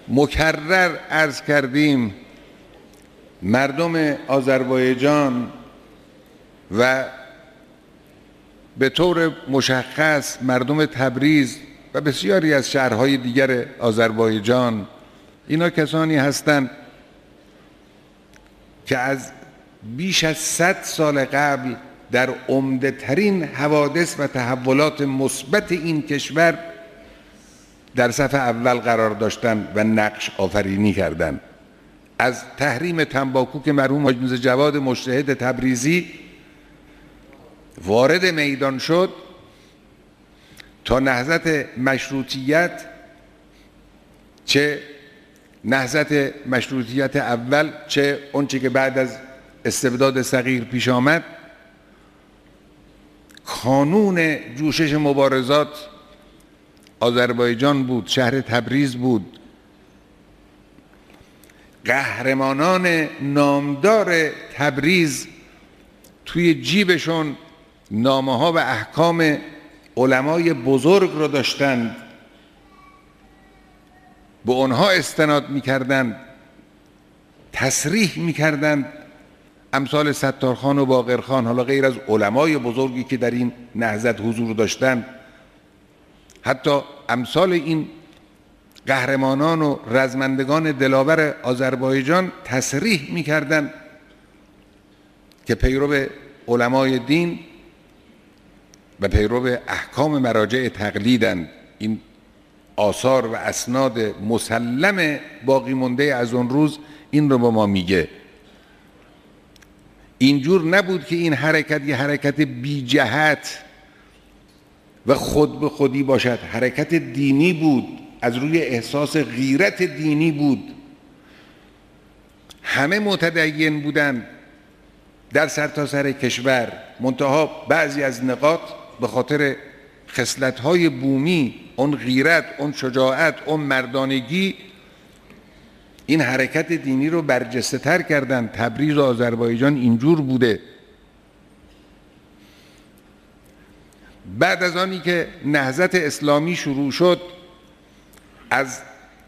مکرر عرض کردیم مردم آذربایجان و به طور مشخص مردم تبریز و بسیاری از شهرهای دیگر آذربایجان، اینا کسانی هستند که از بیش از 100 سال قبل در عمده ترین حوادث و تحولات مثبت این کشور در صف اول قرار داشتند و نقش آفرینی کردند. از تحریم تنباکو که مرحوم حاج میرزا جواد مجتهد تبریزی وارد میدان شد تا نهضت مشروطیت، چه نهضت مشروطیت اول چه اونچه که بعد از استبداد صغیر پیش آمد، کانون جوشش مبارزات آذربایجان بود، شهر تبریز بود. قهرمانان نامدار تبریز توی جیبشون نامه ها و احکام علمای بزرگ رو داشتند، به اونها استناد میکردند، تصریح میکردند. امثال ستارخان و باقرخان، حالا غیر از علمای بزرگی که در این نهضت حضور داشتند، حتی امثال این قهرمانان و رزمندگان دلاور آذربایجان تصریح میکردند که پیرو علمای دین و پیرو احکام مراجع تقلیدند. این آثار و اسناد مسلم باقی مونده از اون روز این رو به ما میگه. اینجور نبود که این حرکت یه حرکت بی جهت و خود به خودی باشد، حرکت دینی بود، از روی احساس غیرت دینی بود. همه متدین بودند در سرتاسر کشور، منتها بعضی از نقاط به خاطر خصلت‌های بومی، اون غیرت، اون شجاعت، اون مردانگی، این حرکت دینی رو برجسته تر کردن. تبریز و آذربایجان اینجور بوده. بعد از آنی که نهضت اسلامی شروع شد، از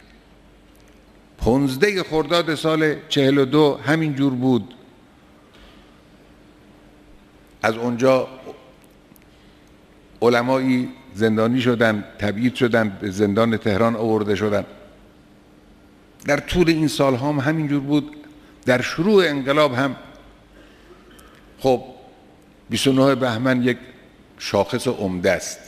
15 خرداد سال 42 همینجور بود. از اونجا علمایی زندانی شدن، تبعید شدن، به زندان تهران آورده شدن. در طول این سال هم همینجور بود. در شروع انقلاب هم خب 29 بهمن یک شاخص عمده است،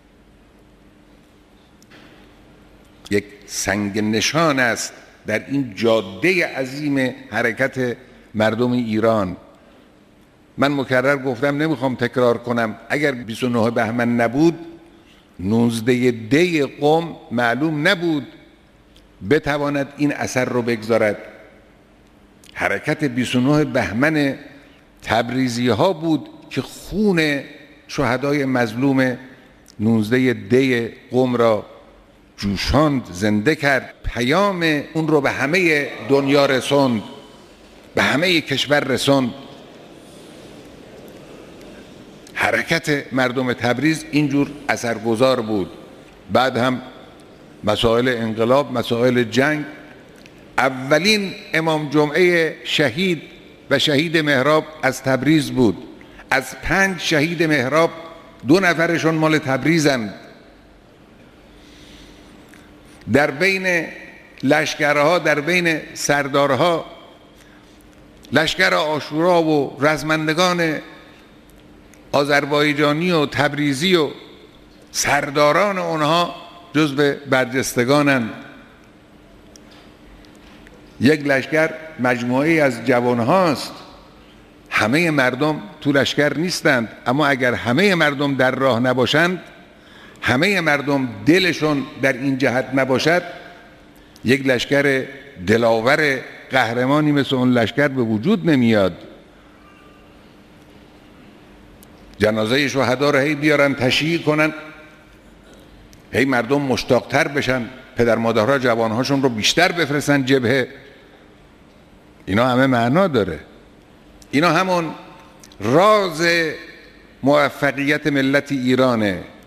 یک سنگ نشان است در این جاده عظیم حرکت مردم ایران. من مکرر گفتم، نمیخوام تکرار کنم، اگر 29 بهمن نبود، 19 دی قم معلوم نبود بتواند این اثر رو بگذارد. حرکت 29 بهمن تبریزی ها بود که خون شهدای مظلوم 19 دی قم را جوشاند، زنده کرد، پیام اون رو به همه دنیا رسوند، به همه کشور رسوند. حرکت مردم تبریز اینجور اثرگذار بود. بعد هم مسائل انقلاب، مسائل جنگ. اولین امام جمعه شهید و شهید محراب از تبریز بود. از 5 شهید محراب 2 نفرشون مال تبریزند. در بین لشکرها، در بین سردارها، لشکر عاشورا و رزمندگان آذربایجانی و تبریزی و سرداران اونها جزو برجستگانند. یک لشکر مجموعه از جوان هاست، همه مردم تو لشکر نیستند، اما اگر همه مردم در راه نباشند، همه مردم دلشون در این جهت نباشد، یک لشکر دلاور قهرمانی مثل اون لشکر به وجود نمیاد. جنازه شهدا رو هی بیارن تشییع کنن، هی مردم مشتاقتر بشن، پدر مادرها جوانهاشون رو بیشتر بفرستن جبهه. اینا همه معنا داره. اینا همون راز موفقیت ملت ایرانه.